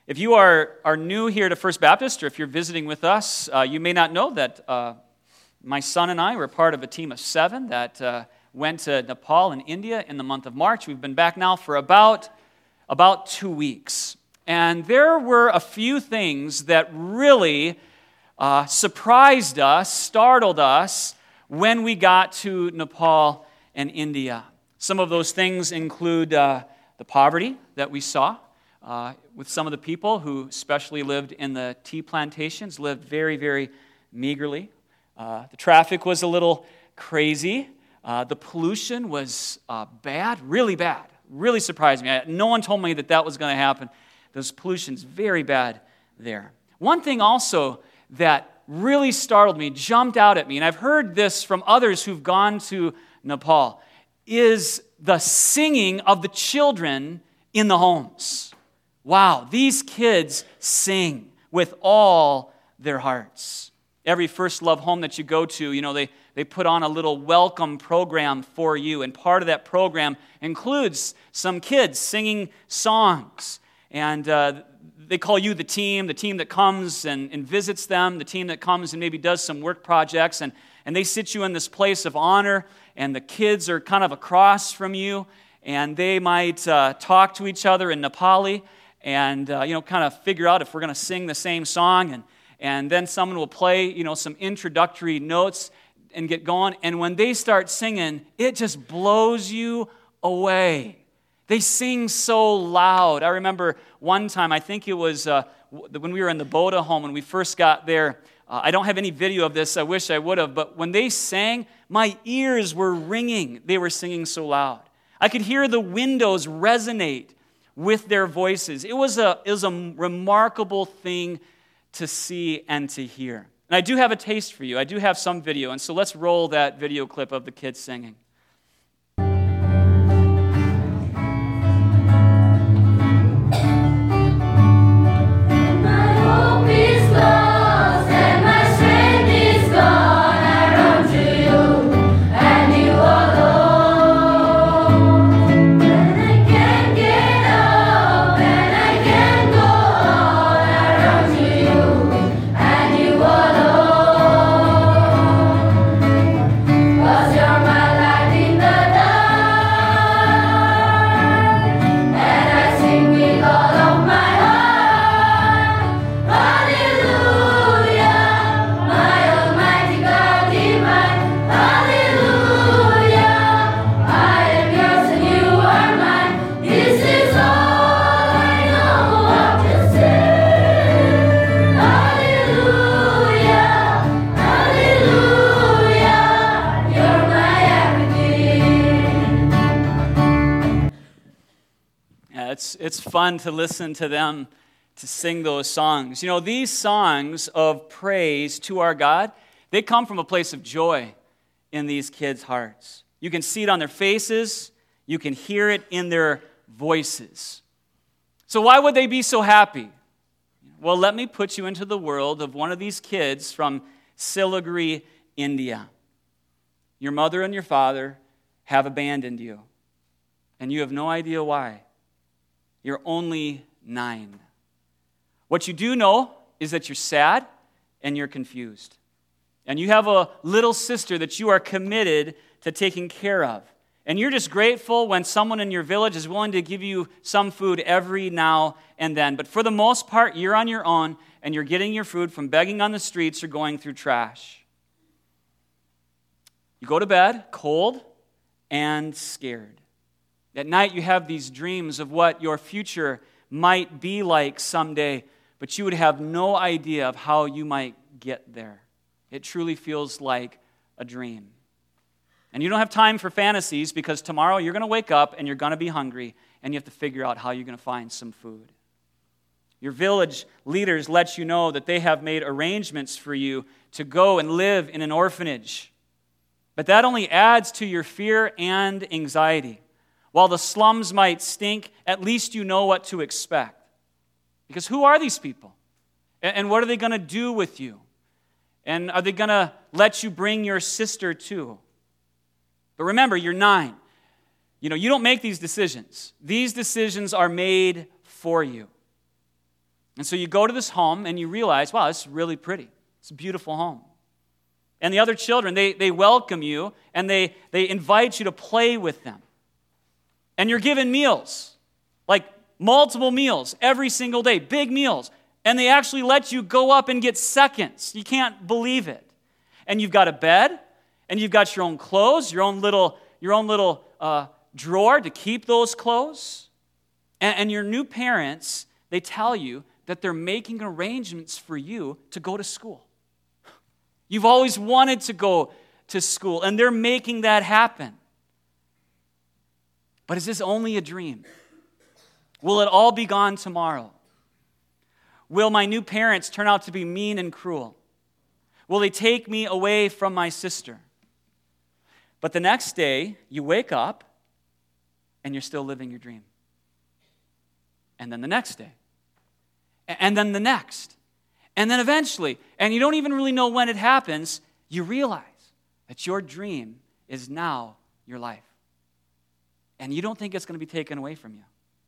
If you are new here to First Baptist, or if you're visiting with us, you may not know that my son and I were part of a team of 7 that went to Nepal and India in the month of March. We've been back now for about 2 weeks. And there were a few things that really surprised us, startled us, when we got to Nepal and India. Some of those things include the poverty that we saw with some of the people who especially lived in the tea plantations, lived very, very meagerly. The traffic was a little crazy. The pollution was bad, really surprised me. No one told me that was going to happen. Those pollution's very bad there. One thing also that really startled me, jumped out at me, and I've heard this from others who've gone to Nepal, is the singing of the children in the homes. Wow, these kids sing with all their hearts. Every First Love home that you go to, they put on a little welcome program for you, and part of that program includes some kids singing songs. And they call you the team that comes and visits them, the team that comes and maybe does some work projects, and they sit you in this place of honor, and the kids are kind of across from you, and they might talk to each other in Nepali, and kind of figure out if we're going to sing the same song, and then someone will play some introductory notes and get going, and when they start singing, it just blows you away. They sing so loud. I remember one time, I think it was when we were in the Boda home, when we first got there. I don't have any video of this. I wish I would have. But when they sang, my ears were ringing. They were singing so loud. I could hear the windows resonate with their voices. It was a remarkable thing to see and to hear. And I do have a taste for you. I do have some video. And so let's roll that video clip of the kids singing. It's fun to listen to them to sing those songs. These songs of praise to our God, they come from a place of joy in these kids' hearts. You can see it on their faces. You can hear it in their voices. So why would they be so happy? Well, let me put you into the world of one of these kids from Siliguri, India. Your mother and your father have abandoned you, and you have no idea why. You're only 9. What you do know is that you're sad and you're confused. And you have a little sister that you are committed to taking care of. And you're just grateful when someone in your village is willing to give you some food every now and then. But for the most part, you're on your own and you're getting your food from begging on the streets or going through trash. You go to bed cold and scared. At night, you have these dreams of what your future might be like someday, but you would have no idea of how you might get there. It truly feels like a dream. And you don't have time for fantasies because tomorrow you're going to wake up and you're going to be hungry, and you have to figure out how you're going to find some food. Your village leaders let you know that they have made arrangements for you to go and live in an orphanage. But that only adds to your fear and anxiety. While the slums might stink, at least you know what to expect. Because who are these people? And what are they going to do with you? And are they going to let you bring your sister too? But remember, you're 9. You don't make these decisions. These decisions are made for you. And so you go to this home and you realize, wow, this is really pretty. It's a beautiful home. And the other children, they welcome you and they invite you to play with them. And you're given meals, like multiple meals every single day, big meals. And they actually let you go up and get seconds. You can't believe it. And you've got a bed, and you've got your own clothes, your own little drawer to keep those clothes. And your new parents, they tell you that they're making arrangements for you to go to school. You've always wanted to go to school, and they're making that happen. But is this only a dream? Will it all be gone tomorrow? Will my new parents turn out to be mean and cruel? Will they take me away from my sister? But the next day, you wake up, and you're still living your dream. And then the next day. And then the next. And then eventually, and you don't even really know when it happens, you realize that your dream is now your life. And you don't think it's going to be taken away from you.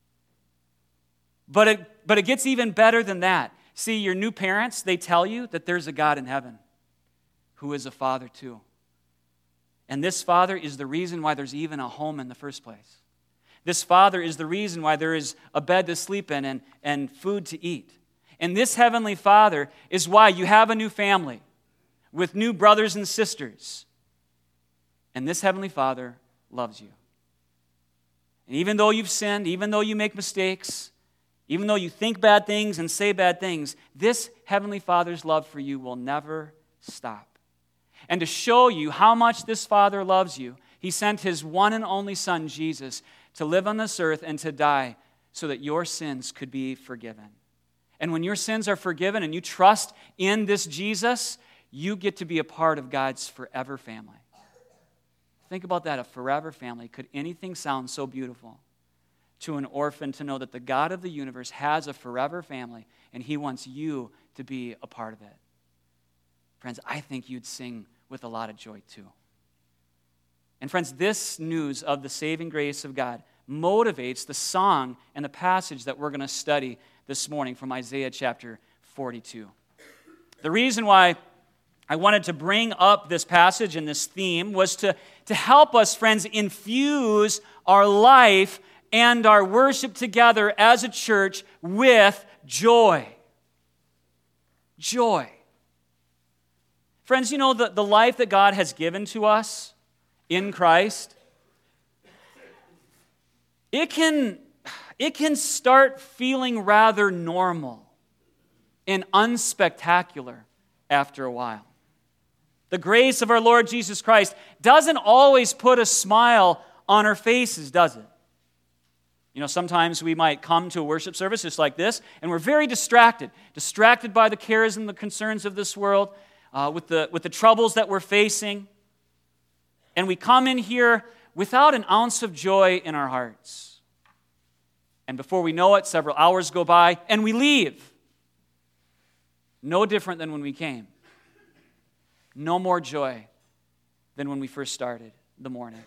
But it gets even better than that. See, your new parents, they tell you that there's a God in heaven who is a father too. And this father is the reason why there's even a home in the first place. This father is the reason why there is a bed to sleep in and food to eat. And this heavenly Father is why you have a new family with new brothers and sisters. And this heavenly Father loves you. And even though you've sinned, even though you make mistakes, even though you think bad things and say bad things, this heavenly Father's love for you will never stop. And to show you how much this Father loves you, He sent His one and only Son, Jesus, to live on this earth and to die so that your sins could be forgiven. And when your sins are forgiven and you trust in this Jesus, you get to be a part of God's forever family. Think about that, a forever family. Could anything sound so beautiful to an orphan to know that the God of the universe has a forever family and He wants you to be a part of it? Friends, I think you'd sing with a lot of joy too. And friends, this news of the saving grace of God motivates the song and the passage that we're going to study this morning from Isaiah chapter 42. The reason why I wanted to bring up this passage and this theme was to help us, friends, infuse our life and our worship together as a church with joy. Joy. Friends, you know, the life that God has given to us in Christ, it can start feeling rather normal and unspectacular after a while. The grace of our Lord Jesus Christ doesn't always put a smile on our faces, does it? You know, sometimes we might come to a worship service just like this, and we're very distracted by the cares and the concerns of this world, with the troubles that we're facing. And we come in here without an ounce of joy in our hearts. And before we know it, several hours go by, and we leave. No different than when we came. No more joy than when we first started the morning.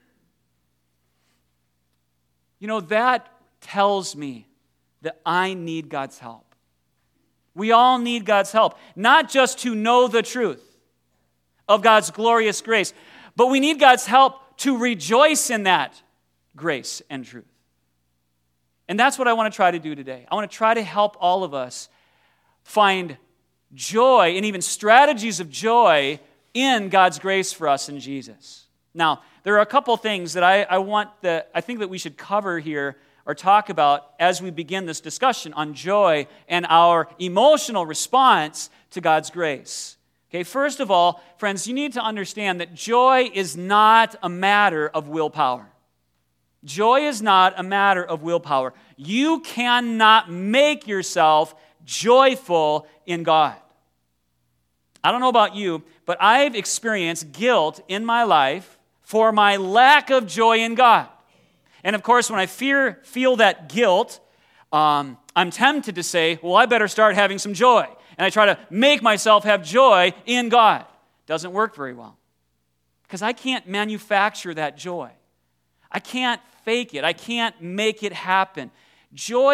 You know, that tells me that I need God's help. We all need God's help, not just to know the truth of God's glorious grace, but we need God's help to rejoice in that grace and truth. And that's what I want to try to do today. I want to try to help all of us find joy and even strategies of joy in God's grace for us in Jesus. Now, there are a couple things that I think that we should cover here or talk about as we begin this discussion on joy and our emotional response to God's grace. Okay, first of all, friends, you need to understand that joy is not a matter of willpower. Joy is not a matter of willpower. You cannot make yourself joyful in God. I don't know about you, but I've experienced guilt in my life for my lack of joy in God. And of course, when I feel that guilt, I'm tempted to say, well, I better start having some joy. And I try to make myself have joy in God. Doesn't work very well. Because I can't manufacture that joy. I can't fake it. I can't make it happen. Joy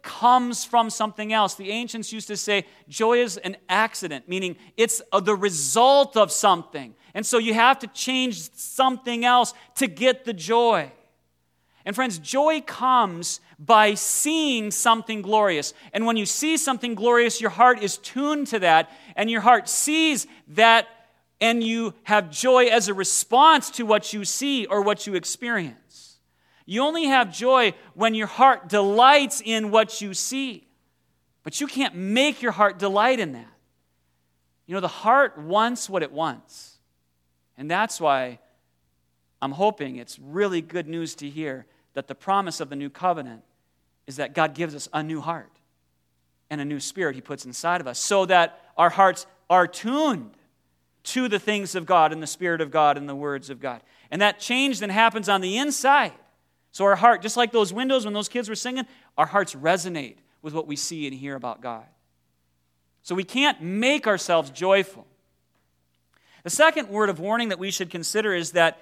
comes from something else. The ancients used to say joy is an accident, meaning it's the result of something. And so you have to change something else to get the joy. And friends, joy comes by seeing something glorious. And when you see something glorious, your heart is tuned to that, and your heart sees that, and you have joy as a response to what you see or what you experience. You only have joy when your heart delights in what you see. But you can't make your heart delight in that. You know, the heart wants what it wants. And that's why I'm hoping it's really good news to hear that the promise of the new covenant is that God gives us a new heart and a new spirit He puts inside of us so that our hearts are tuned to the things of God and the Spirit of God and the words of God. And that change then happens on the inside. So our heart, just like those windows when those kids were singing, our hearts resonate with what we see and hear about God. So we can't make ourselves joyful. The second word of warning that we should consider is that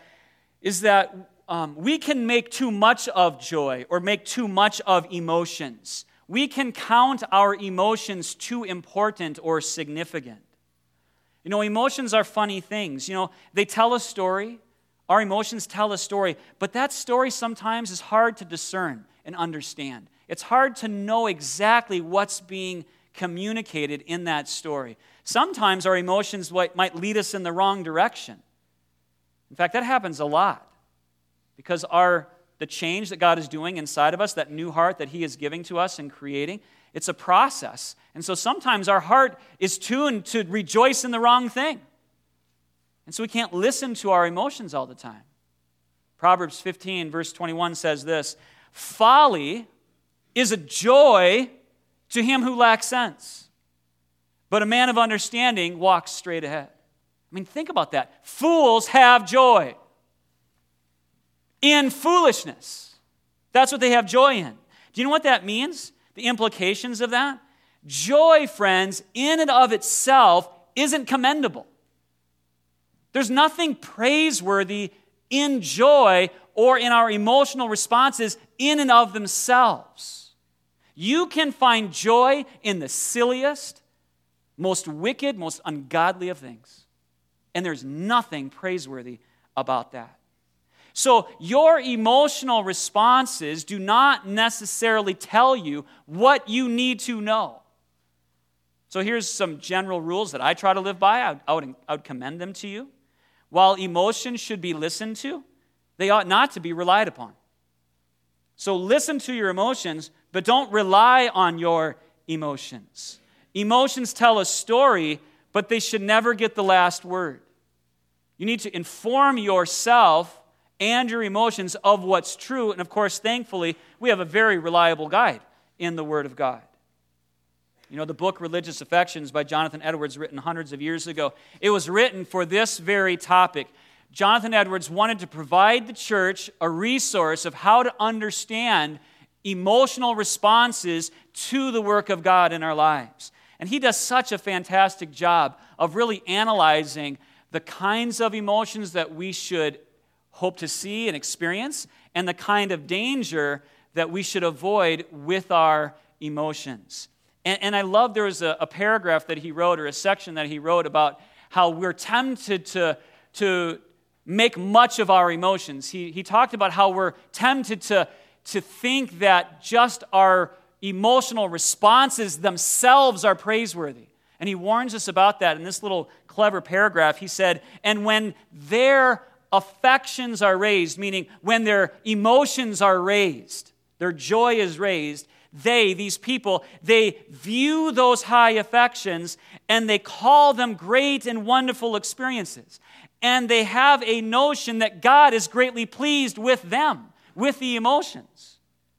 we can make too much of joy or make too much of emotions. We can count our emotions too important or significant. You know, emotions are funny things. You know, they tell a story. Our emotions tell a story, but that story sometimes is hard to discern and understand. It's hard to know exactly what's being communicated in that story. Sometimes our emotions might lead us in the wrong direction. In fact, that happens a lot because the change that God is doing inside of us, that new heart that He is giving to us and creating, it's a process. And so sometimes our heart is tuned to rejoice in the wrong thing. And so we can't listen to our emotions all the time. Proverbs 15, verse 21 says this, "Folly is a joy to him who lacks sense, but a man of understanding walks straight ahead." I mean, think about that. Fools have joy in foolishness. That's what they have joy in. Do you know what that means? The implications of that? Joy, friends, in and of itself isn't commendable. There's nothing praiseworthy in joy or in our emotional responses in and of themselves. You can find joy in the silliest, most wicked, most ungodly of things. And there's nothing praiseworthy about that. So your emotional responses do not necessarily tell you what you need to know. So here's some general rules that I try to live by. I would commend them to you. While emotions should be listened to, they ought not to be relied upon. So listen to your emotions, but don't rely on your emotions. Emotions tell a story, but they should never get the last word. You need to inform yourself and your emotions of what's true. And of course, thankfully, we have a very reliable guide in the Word of God. You know, the book Religious Affections by Jonathan Edwards, written hundreds of years ago, it was written for this very topic. Jonathan Edwards wanted to provide the church a resource of how to understand emotional responses to the work of God in our lives. And he does such a fantastic job of really analyzing the kinds of emotions that we should hope to see and experience and the kind of danger that we should avoid with our emotions. And I love there was a paragraph that he wrote, or a section that he wrote, about how we're tempted to make much of our emotions. He talked about how we're tempted to think that just our emotional responses themselves are praiseworthy. And he warns us about that in this little clever paragraph. He said, "And when their affections are raised," meaning when their emotions are raised, their joy is raised, these people, they view those high affections and they call them great and wonderful experiences. And they have a notion that God is greatly pleased with them, with the emotions.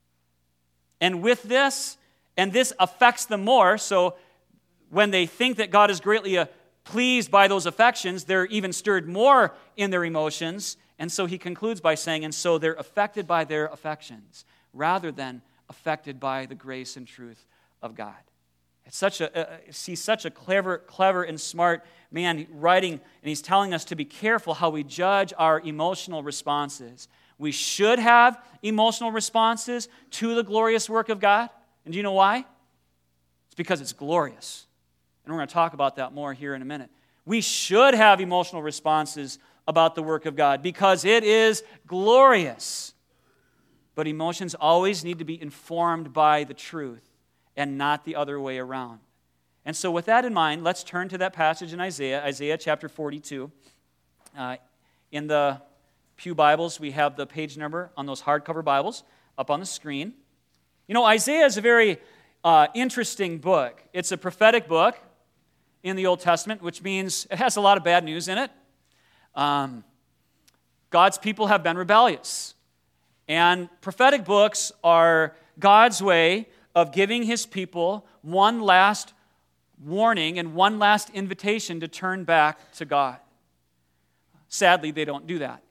And with this, and this affects them more, so when they think that God is greatly pleased by those affections, they're even stirred more in their emotions. And so he concludes by saying, and so they're affected by their affections, rather than affected by the grace and truth of God. It's he's such a clever and smart man writing, and he's telling us to be careful how we judge our emotional responses. We should have emotional responses to the glorious work of God. And do you know why? It's because it's glorious. And we're going to talk about that more here in a minute. We should have emotional responses about the work of God because it is glorious. But emotions always need to be informed by the truth and not the other way around. And so with that in mind, let's turn to that passage in Isaiah chapter 42. In the Pew Bibles, we have the page number on those hardcover Bibles up on the screen. You know, Isaiah is a very interesting book. It's a prophetic book in the Old Testament, which means it has a lot of bad news in it. God's people have been rebellious. And prophetic books are God's way of giving his people one last warning and one last invitation to turn back to God. Sadly, they don't do that.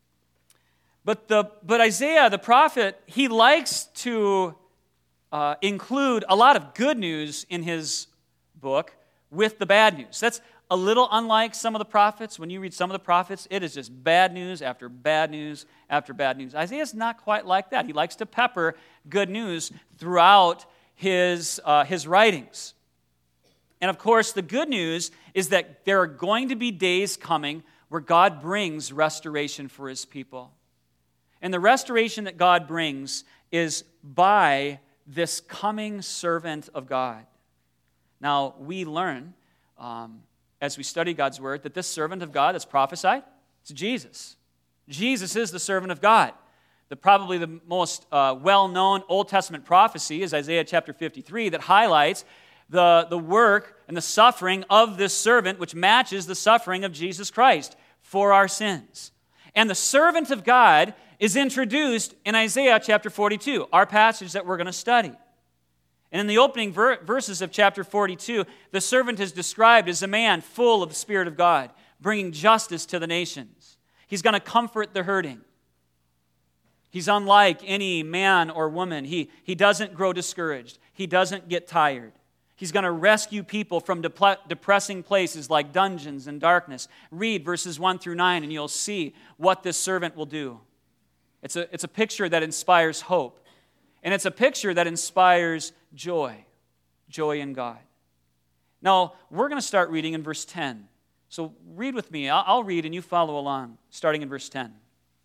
But Isaiah, the prophet, he likes to include a lot of good news in his book with the bad news. That's a little unlike some of the prophets. When you read some of the prophets, it is just bad news after bad news after bad news. Isaiah's not quite like that. He likes to pepper good news throughout his writings. And of course, the good news is that there are going to be days coming where God brings restoration for his people. And the restoration that God brings is by this coming servant of God. Now, we learn, as we study God's word, that this servant of God that's prophesied, it's Jesus. Jesus is the servant of God. Probably the most well-known Old Testament prophecy is Isaiah chapter 53 that highlights the work and the suffering of this servant, which matches the suffering of Jesus Christ for our sins. And the servant of God is introduced in Isaiah chapter 42, our passage that we're going to study. And in the opening verses of chapter 42, the servant is described as a man full of the Spirit of God, bringing justice to the nations. He's going to comfort the hurting. He's unlike any man or woman. He doesn't grow discouraged. He doesn't get tired. He's going to rescue people from depressing places like dungeons and darkness. Read verses 1 through 9 and you'll see what this servant will do. It's a picture that inspires hope. And it's a picture that inspires joy in God. Now, we're going to start reading in verse 10. So read with me. I'll read and you follow along, starting in verse 10.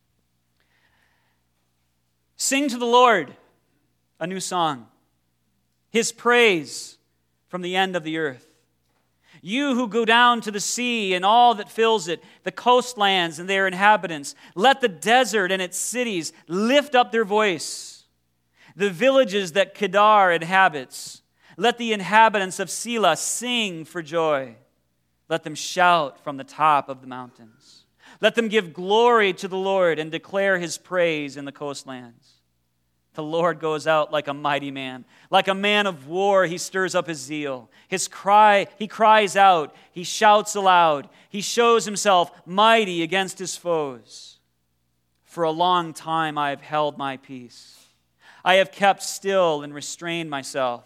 Sing to the Lord a new song, his praise from the end of the earth. You who go down to the sea and all that fills it, the coastlands and their inhabitants, let the desert and its cities lift up their voice. The villages that Kedar inhabits, let the inhabitants of Sela sing for joy. Let them shout from the top of the mountains. Let them give glory to the Lord and declare his praise in the coastlands. The Lord goes out like a mighty man. Like a man of war, he stirs up his zeal. He cries out. He shouts aloud. He shows himself mighty against his foes. For a long time I have held my peace. I have kept still and restrained myself.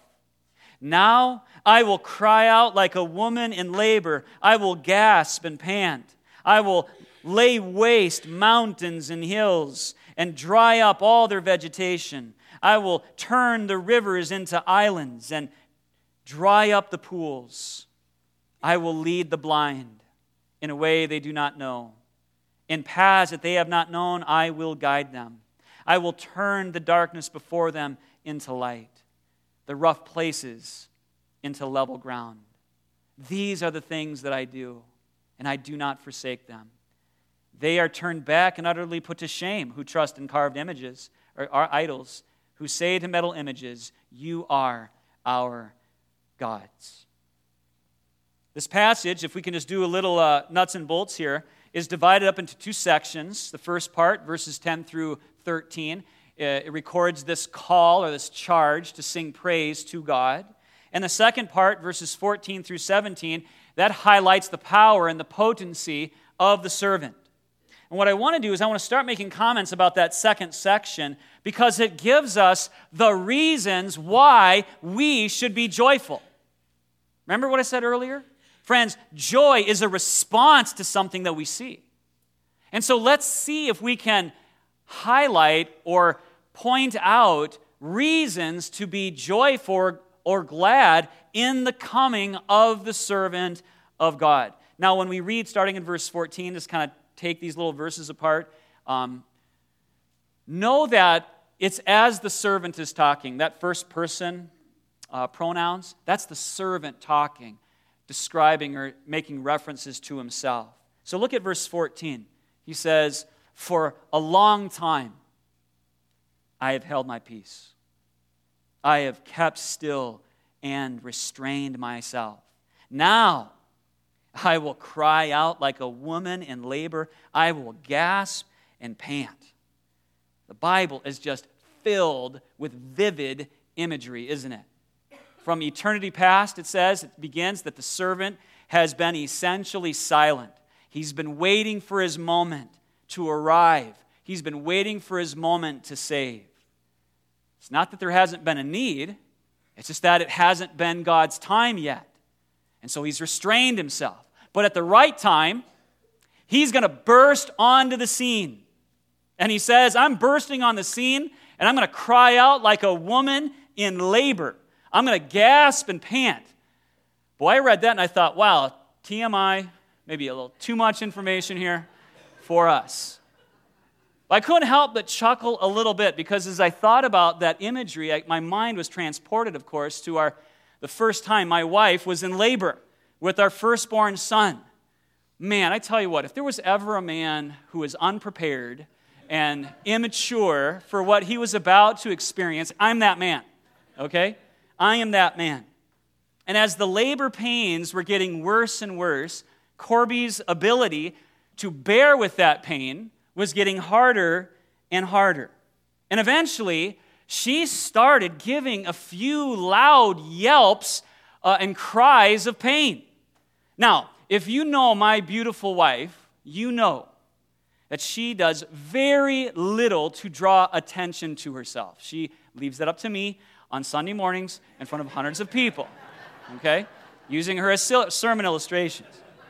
Now I will cry out like a woman in labor. I will gasp and pant. I will lay waste mountains and hills and dry up all their vegetation. I will turn the rivers into islands and dry up the pools. I will lead the blind in a way they do not know. In paths that they have not known, I will guide them. I will turn the darkness before them into light, the rough places into level ground. These are the things that I do, and I do not forsake them. They are turned back and utterly put to shame who trust in carved images, or are idols, who say to metal images, you are our gods. This passage, if we can just do a little nuts and bolts here, is divided up into two sections. The first part, verses 10 through 13, it records this call or this charge to sing praise to God. And the second part, verses 14 through 17, that highlights the power and the potency of the servant. And what I want to do is I want to start making comments about that second section because it gives us the reasons why we should be joyful. Remember what I said earlier? Friends, joy is a response to something that we see. And so let's see if we can highlight or point out reasons to be joyful or glad in the coming of the servant of God. Now, when we read starting in verse 14, just kind of take these little verses apart, know that it's as the servant is talking. That first person pronouns, that's the servant talking, describing or making references to himself. So look at verse 14. He says, "For a long time I have held my peace. I have kept still and restrained myself. Now I will cry out like a woman in labor. I will gasp and pant." The Bible is just filled with vivid imagery, isn't it? From eternity past, it says, it begins that the servant has been essentially silent. He's been waiting for his moment to arrive. He's been waiting for his moment to save. It's not that there hasn't been a need. It's just that it hasn't been God's time yet. And so he's restrained himself. But at the right time, he's going to burst onto the scene. And he says, "I'm bursting on the scene, and I'm going to cry out like a woman in labor. I'm going to gasp and pant." Boy, I read that and I thought, wow, TMI, maybe a little too much information here for us. But I couldn't help but chuckle a little bit, because as I thought about that imagery, my mind was transported, of course, to the first time my wife was in labor with our firstborn son. Man, I tell you what, if there was ever a man who was unprepared and immature for what he was about to experience, I'm that man, okay? I am that man. And as the labor pains were getting worse and worse, Corby's ability to bear with that pain was getting harder and harder. And eventually, she started giving a few loud yelps and cries of pain. Now, if you know my beautiful wife, you know that she does very little to draw attention to herself. She leaves that up to me on Sunday mornings in front of hundreds of people, okay, using her as sermon illustrations.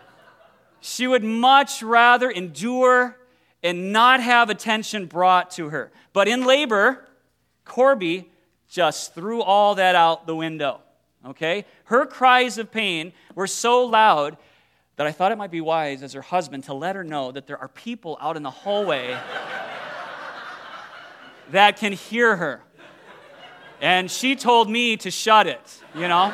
She would much rather endure and not have attention brought to her. But in labor, Corby just threw all that out the window, okay? Her cries of pain were so loud that I thought it might be wise as her husband to let her know that there are people out in the hallway that can hear her. And she told me to shut it, you know?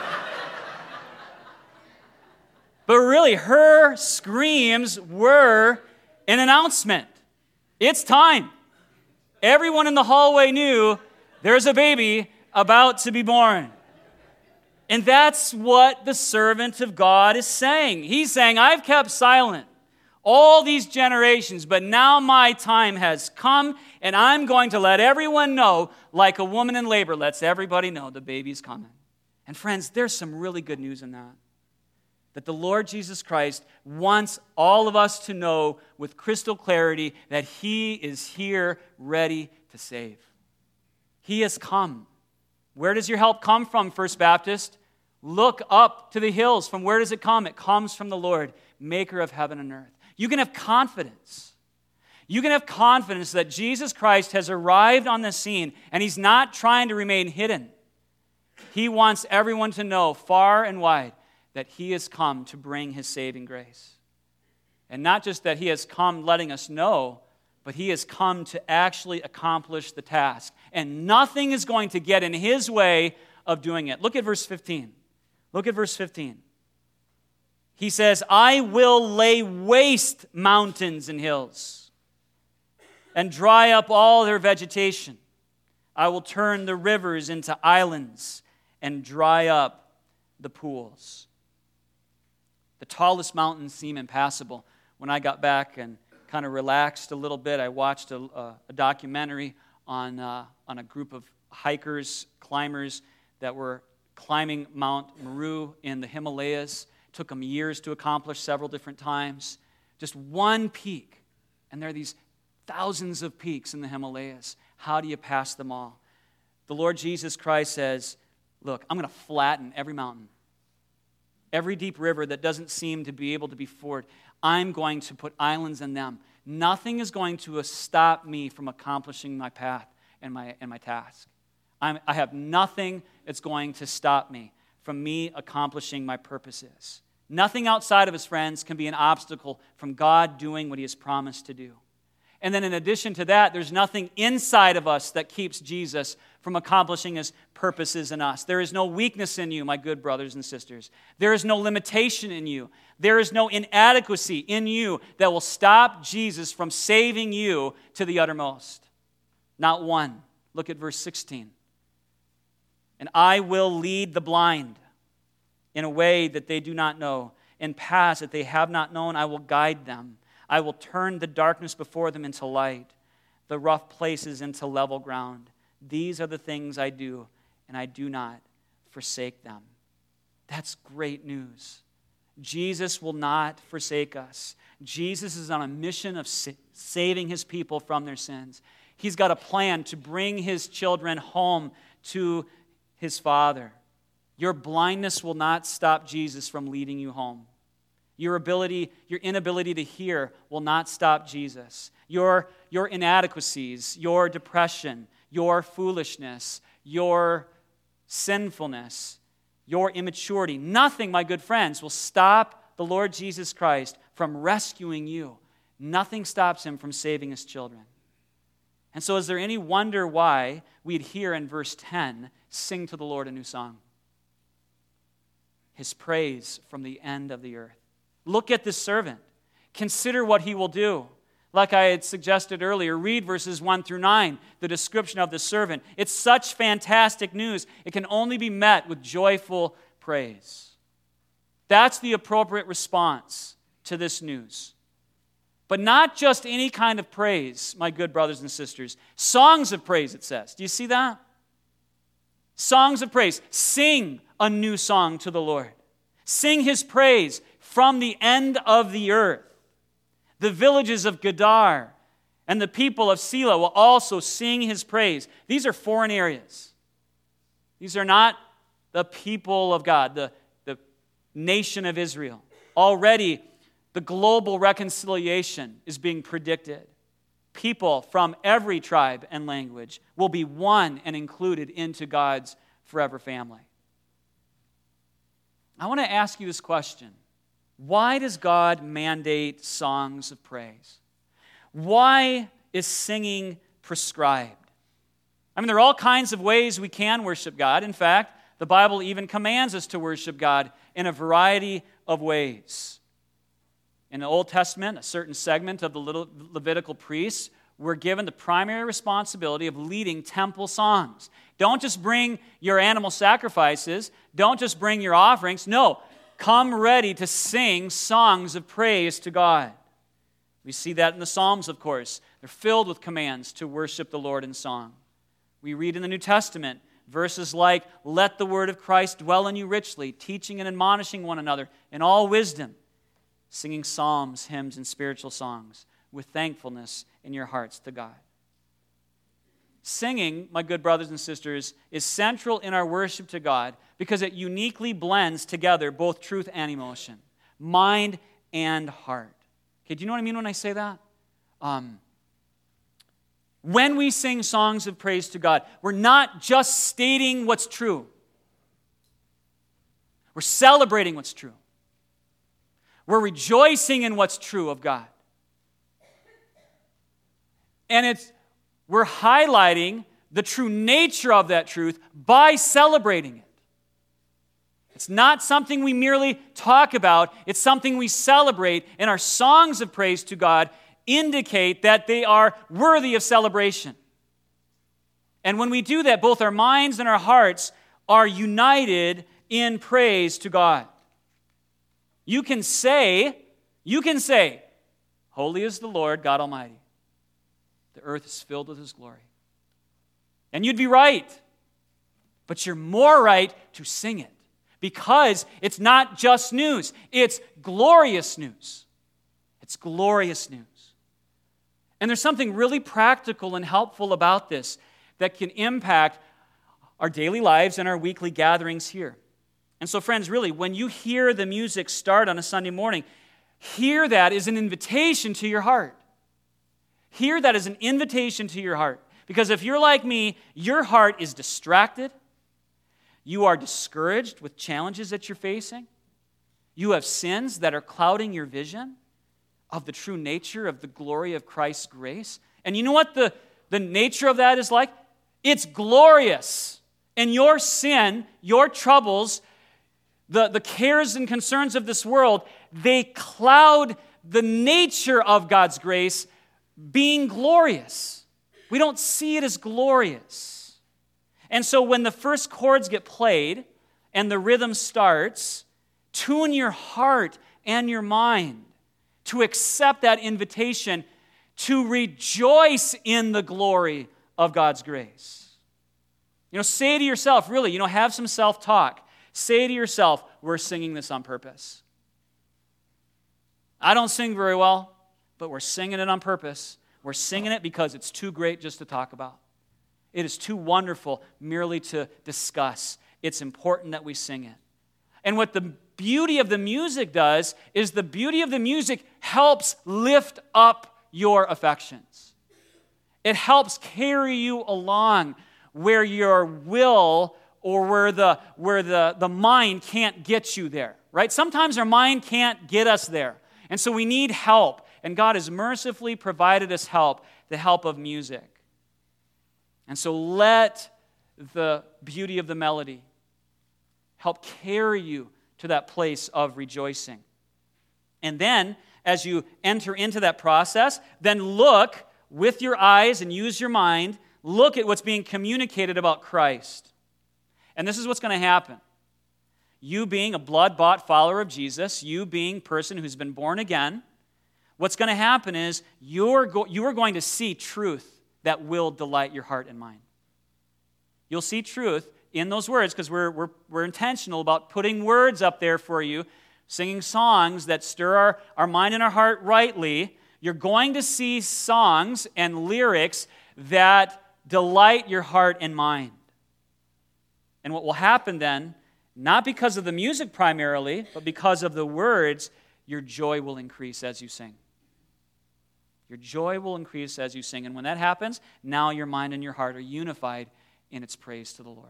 But really, her screams were an announcement. It's time. Everyone in the hallway knew there's a baby about to be born. And that's what the servant of God is saying. He's saying, I've kept silent all these generations, but now my time has come, and I'm going to let everyone know, like a woman in labor lets everybody know the baby's coming. And friends, there's some really good news in that. That the Lord Jesus Christ wants all of us to know with crystal clarity that He is here ready to save. He has come. Where does your help come from, First Baptist? Look up to the hills. From where does it come? It comes from the Lord, maker of heaven and earth. You can have confidence. You can have confidence that Jesus Christ has arrived on the scene, and He's not trying to remain hidden. He wants everyone to know, far and wide, that He has come to bring His saving grace. And not just that He has come letting us know, but He has come to actually accomplish the task. And nothing is going to get in His way of doing it. Look at verse 15. Look at verse 15. He says, I will lay waste mountains and hills and dry up all their vegetation. I will turn the rivers into islands and dry up the pools. The tallest mountains seem impassable. When I got back and kind of relaxed a little bit, I watched a documentary on a group of hikers, climbers that were climbing Mount Meru in the Himalayas. It took them years to accomplish several different times. Just one peak. And there are these thousands of peaks in the Himalayas. How do you pass them all? The Lord Jesus Christ says, look, I'm going to flatten every mountain. Every deep river that doesn't seem to be able to be forded, I'm going to put islands in them. Nothing is going to stop me from accomplishing my path and my task. I have nothing that's going to stop me from me accomplishing my purposes. Nothing outside of us, friends, can be an obstacle from God doing what he has promised to do. And then in addition to that, there's nothing inside of us that keeps Jesus from accomplishing his purposes in us. There is no weakness in you, my good brothers and sisters. There is no limitation in you. There is no inadequacy in you that will stop Jesus from saving you to the uttermost. Not one. Look at verse 16. And I will lead the blind in a way that they do not know, in paths that they have not known. I will guide them. I will turn the darkness before them into light, the rough places into level ground. These are the things I do, and I do not forsake them. That's great news. Jesus will not forsake us. Jesus is on a mission of saving his people from their sins. He's got a plan to bring his children home to his Father. Your blindness will not stop Jesus from leading you home. Your inability to hear will not stop Jesus. Your inadequacies, your depression, your foolishness, your sinfulness, your immaturity, nothing, my good friends, will stop the Lord Jesus Christ from rescuing you. Nothing stops him from saving his children. And so is there any wonder why we'd hear in verse 10, sing to the Lord a new song? His praise from the end of the earth. Look at this servant. Consider what he will do. Like I had suggested earlier, read verses 1 through 9, the description of the servant. It's such fantastic news. It can only be met with joyful praise. That's the appropriate response to this news. But not just any kind of praise, my good brothers and sisters. Songs of praise, it says. Do you see that? Songs of praise. Sing a new song to the Lord. Sing his praise from the end of the earth. The villages of Gedar and the people of Selah will also sing his praise. These are foreign areas. These are not the people of God, the nation of Israel. Already, the global reconciliation is being predicted. People from every tribe and language will be one and included into God's forever family. I want to ask you this question. Why does God mandate songs of praise? Why is singing prescribed? I mean, there are all kinds of ways we can worship God. In fact, the Bible even commands us to worship God in a variety of ways. In the Old Testament, a certain segment of the Levitical priests were given the primary responsibility of leading temple songs. Don't just bring your animal sacrifices. Don't just bring your offerings. No, come ready to sing songs of praise to God. We see that in the Psalms, of course. They're filled with commands to worship the Lord in song. We read in the New Testament verses like, "Let the word of Christ dwell in you richly, teaching and admonishing one another in all wisdom, singing psalms, hymns, and spiritual songs with thankfulness in your hearts to God." Singing, my good brothers and sisters, is central in our worship to God because it uniquely blends together both truth and emotion, mind and heart. Okay, do you know what I mean when I say that? When we sing songs of praise to God, we're not just stating what's true. We're celebrating what's true. We're rejoicing in what's true of God. And we're highlighting the true nature of that truth by celebrating it. It's not something we merely talk about. It's something we celebrate, and our songs of praise to God indicate that they are worthy of celebration. And when we do that, both our minds and our hearts are united in praise to God. You can say, "Holy is the Lord God Almighty. The earth is filled with his glory." And you'd be right. But you're more right to sing it. Because it's not just news. It's glorious news. It's glorious news. And there's something really practical and helpful about this that can impact our daily lives and our weekly gatherings here. And so, friends, really, when you hear the music start on a Sunday morning, hear that as an invitation to your heart. Hear that as an invitation to your heart. Because if you're like me, your heart is distracted. You are discouraged with challenges that you're facing. You have sins that are clouding your vision of the true nature of the glory of Christ's grace. And you know what the nature of that is like? It's glorious. And your sin, your troubles, the cares and concerns of this world, they cloud the nature of God's grace being glorious. We don't see it as glorious. And so when the first chords get played and the rhythm starts, tune your heart and your mind to accept that invitation to rejoice in the glory of God's grace. Say to yourself, really, have some self-talk. Say to yourself, we're singing this on purpose. I don't sing very well, but we're singing it on purpose. We're singing it because it's too great just to talk about. It is too wonderful merely to discuss. It's important that we sing it. And what the beauty of the music does is the beauty of the music helps lift up your affections. It helps carry you along where your will or where the mind can't get you there, right? Sometimes our mind can't get us there. And so we need help. And God has mercifully provided us help, the help of music. And so let the beauty of the melody help carry you to that place of rejoicing. And then, as you enter into that process, then look with your eyes and use your mind, look at what's being communicated about Christ. And this is what's going to happen. You being a blood-bought follower of Jesus, you being a person who's been born again, what's going to happen is you are going to see truth that will delight your heart and mind. You'll see truth in those words because we're intentional about putting words up there for you, singing songs that stir our mind and our heart rightly. You're going to see songs and lyrics that delight your heart and mind. And what will happen then, not because of the music primarily, but because of the words, your joy will increase as you sing. Your joy will increase as you sing. And when that happens, now your mind and your heart are unified in its praise to the Lord.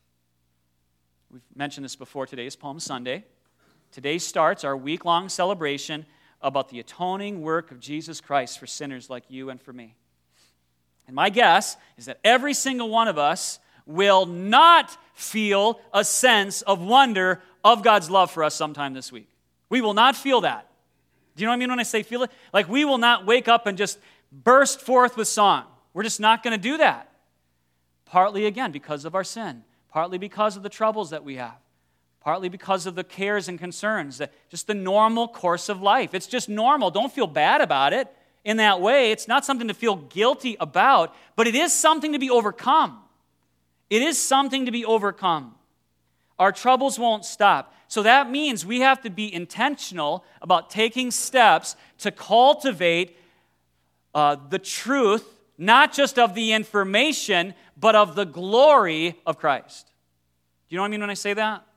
We've mentioned this before. Today is Palm Sunday. Today starts our week-long celebration about the atoning work of Jesus Christ for sinners like you and for me. And my guess is that every single one of us will not feel a sense of wonder of God's love for us sometime this week. We will not feel that. Do you know what I mean when I say feel it? Like we will not wake up and just burst forth with song. We're just not going to do that. Partly, again, because of our sin. Partly because of the troubles that we have. Partly because of the cares and concerns. Just the normal course of life. It's just normal. Don't feel bad about it in that way. It's not something to feel guilty about, but it is something to be overcome. It is something to be overcome. Our troubles won't stop. So that means we have to be intentional about taking steps to cultivate the truth, not just of the information, but of the glory of Christ. Do you know what I mean when I say that?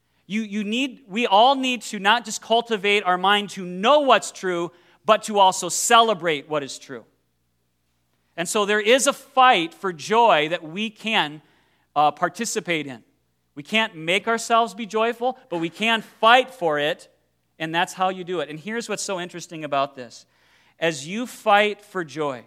We all need to not just cultivate our mind to know what's true, but to also celebrate what is true. And so there is a fight for joy that we can participate in. We can't make ourselves be joyful, but we can fight for it, and that's how you do it. And here's what's so interesting about this. As you fight for joy,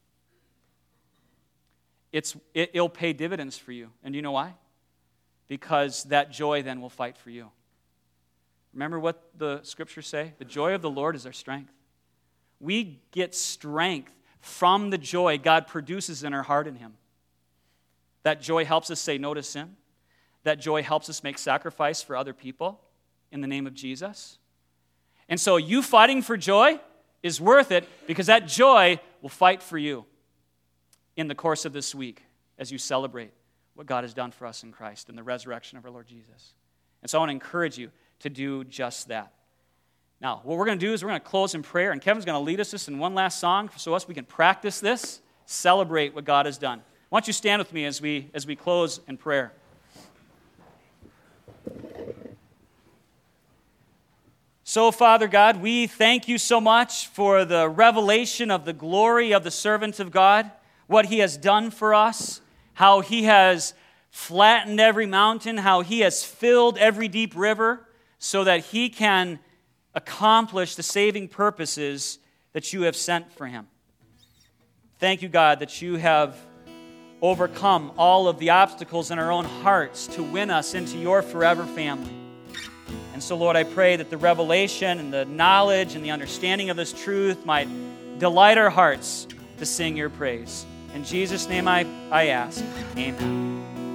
it'll pay dividends for you. And do you know why? Because that joy then will fight for you. Remember what the scriptures say? The joy of the Lord is our strength. We get strength from the joy God produces in our heart in Him. That joy helps us say no to sin. That joy helps us make sacrifice for other people in the name of Jesus. And so you fighting for joy is worth it because that joy will fight for you in the course of this week as you celebrate what God has done for us in Christ and the resurrection of our Lord Jesus. And so I want to encourage you to do just that. Now, what we're going to do is we're going to close in prayer, and Kevin's going to lead us just in one last song so we can practice this, celebrate what God has done. Why don't you stand with me as we close in prayer? So, Father God, we thank you so much for the revelation of the glory of the servant of God. what He has done for us, how He has flattened every mountain, how He has filled every deep river so that He can accomplish the saving purposes that you have sent for Him. Thank you, God, that you have overcome all of the obstacles in our own hearts to win us into your forever family. And so, Lord, I pray that the revelation and the knowledge and the understanding of this truth might delight our hearts to sing your praise. In Jesus' name I ask, amen.